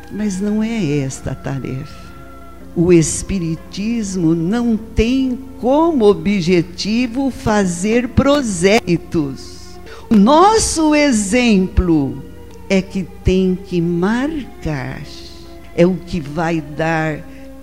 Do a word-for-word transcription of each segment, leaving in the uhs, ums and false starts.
Mas não é esta a tarefa. O Espiritismo não tem como objetivo fazer prosélitos. O nosso exemplo é que tem que marcar, é o que vai dar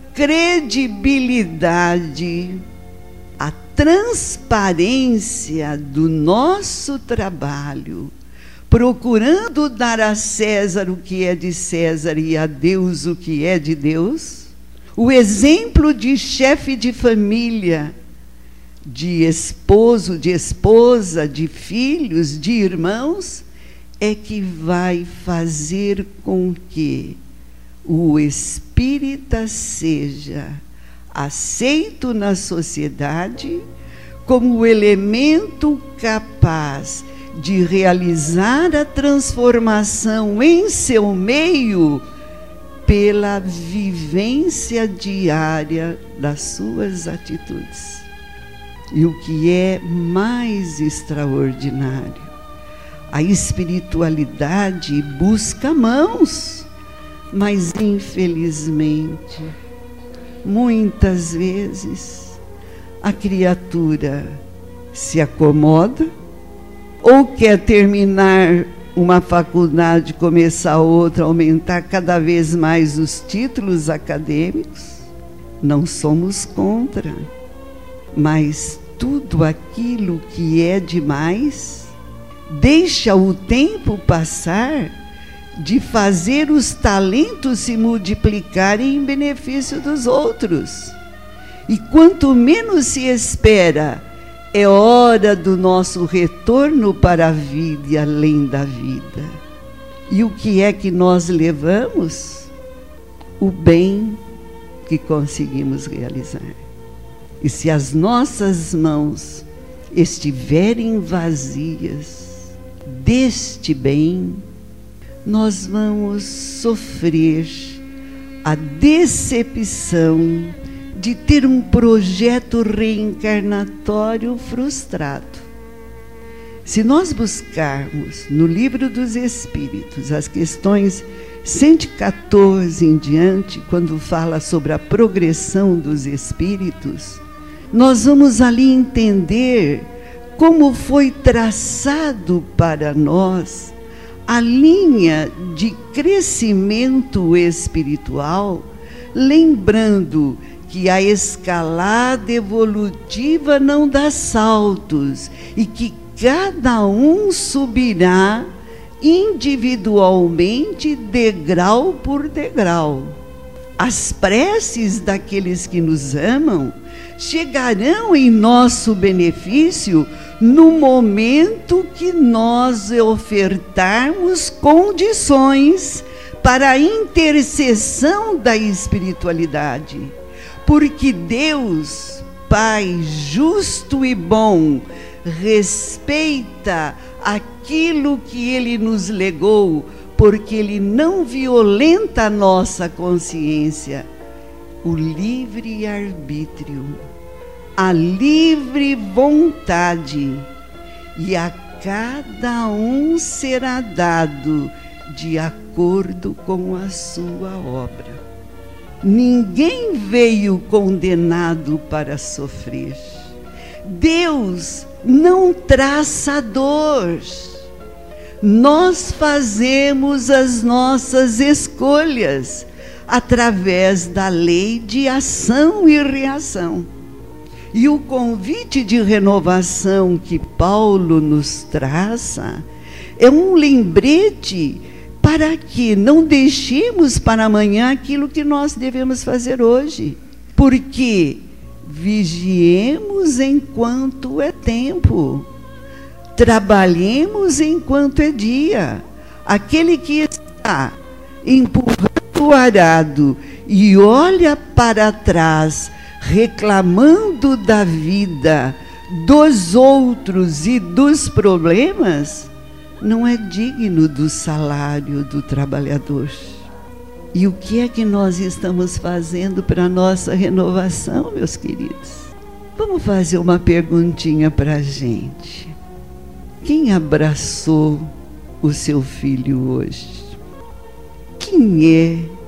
credibilidade à transparência do nosso trabalho, procurando dar a César o que é de César e a Deus o que é de Deus. O exemplo de chefe de família, de esposo, de esposa, de filhos, de irmãos, é que vai fazer com que o espírita seja aceito na sociedade como o elemento capaz de realizar a transformação em seu meio pela vivência diária das suas atitudes. E o que é mais extraordinário, a espiritualidade busca mãos, mas infelizmente, muitas vezes, a criatura se acomoda ou quer terminar uma faculdade, começar outra, aumentar cada vez mais os títulos acadêmicos. Não somos contra, mas tudo aquilo que é demais deixa o tempo passar de fazer os talentos se multiplicarem em benefício dos outros. E quanto menos se espera, é hora do nosso retorno para a vida e além da vida. E o que é que nós levamos? O bem que conseguimos realizar. E se as nossas mãos estiverem vazias deste bem, nós vamos sofrer a decepção de ter um projeto reencarnatório frustrado. Se nós buscarmos no Livro dos Espíritos as questões cento e quatorze em diante, quando fala sobre a progressão dos espíritos, nós vamos ali entender como foi traçado para nós a linha de crescimento espiritual, lembrando que a escalada evolutiva não dá saltos e que cada um subirá individualmente, degrau por degrau. As preces daqueles que nos amam chegarão em nosso benefício no momento que nós ofertarmos condições para a intercessão da espiritualidade. Porque Deus, Pai justo e bom, respeita aquilo que Ele nos legou, porque Ele não violenta a nossa consciência. O livre-arbítrio, a livre vontade, e a cada um será dado de acordo com a sua obra. Ninguém veio condenado para sofrer. Deus não traça dor. Nós fazemos as nossas escolhas através da lei de ação e reação. E o convite de renovação que Paulo nos traça é um lembrete para que não deixemos para amanhã aquilo que nós devemos fazer hoje. Porque vigiemos enquanto é tempo, trabalhemos enquanto é dia. Aquele que está empurrando o arado e olha para trás, reclamando da vida, dos outros e dos problemas, não é digno do salário do trabalhador. E o que é que nós estamos fazendo para a nossa renovação, meus queridos? Vamos fazer uma perguntinha para a gente. Quem abraçou o seu filho hoje? Quem é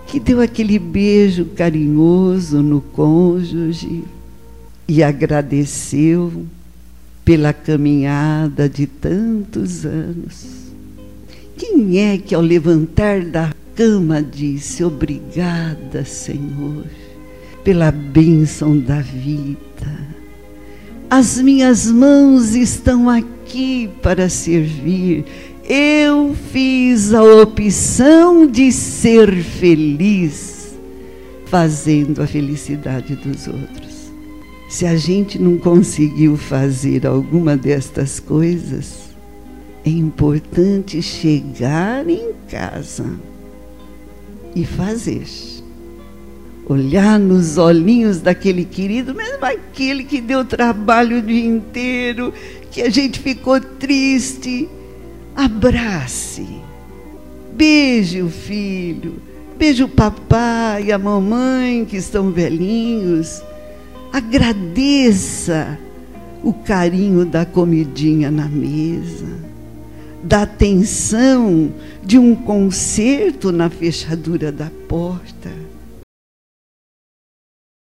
que deu aquele beijo carinhoso no cônjuge e agradeceu pela caminhada de tantos anos. Quem é que ao levantar da cama disse: obrigada, Senhor, pela bênção da vida. As minhas mãos estão aqui para servir. Eu fiz a opção de ser feliz, fazendo a felicidade dos outros. Se a gente não conseguiu fazer alguma destas coisas, é importante chegar em casa e fazer. Olhar nos olhinhos daquele querido, mesmo aquele que deu trabalho o dia inteiro, que a gente ficou triste. Abrace, beije o filho, beije o papai e a mamãe que estão velhinhos. Agradeça o carinho da comidinha na mesa, da atenção de um concerto na fechadura da porta.